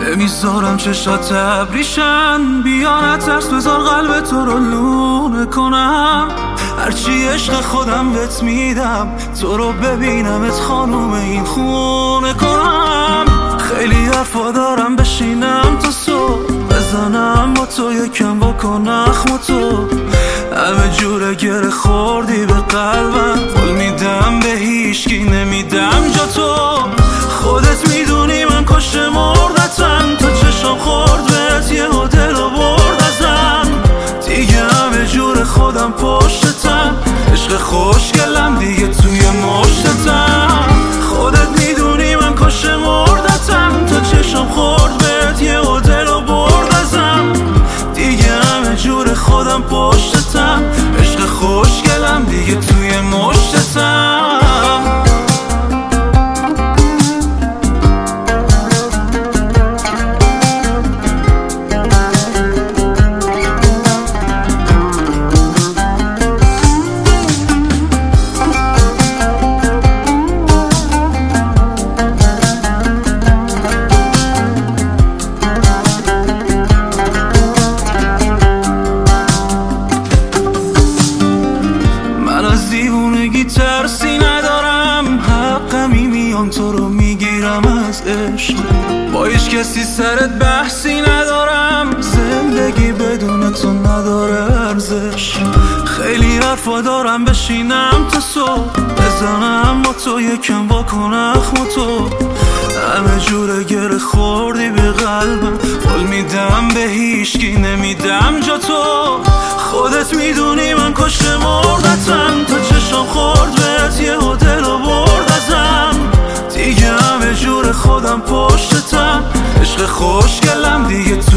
نمیذارم چشات ابریشن، بیا نترس بذار قلب تو رو لونه کنم. هرچی عشق خودم بهت میدم، تو رو ببینمت خانوم این خونه کنم. خیلی حرفا دارم بشینم تا صبح، بزنم با تو یکم بکنم اخم تو. همه جوره گره خوردی به قلبم، قول میدم به هیچکی نمیدم جا تو. خودت میدونی من کشت مردتم، تا چشم خورد بهت یه هتل و برد ازم. دیگه همه جور خودم پشتتم، عشق خوشگلم دیگه توی مشتتم. خودت میدونی من کشت مردتم، تا چشم خورد بهت یه هتل و برد ازم. دیگه همه جور خودم پشتتم، عشق خوشگلم دیگه توی مشتتم. دیوونگی ترسی ندارم، حقمی میام تو رو میگیرم از عشق. با هیچ کسی سرت بحثی ندارم، زندگی بدون تو نداره ارزش. خیلی حرفا دارم بشینم تا صبح، بزنم با تو یکم بکنم اخم تو. همه جوره گره خوردی به قلبم، قول میدم به هیچکی نمیدم جا تو. خودت میدونی من کشت مردتم، تا چشم خورد بهت یه هتل و برد ازم. دیگه همه جور خودم پشتتم، عشق خوشگلم دیگه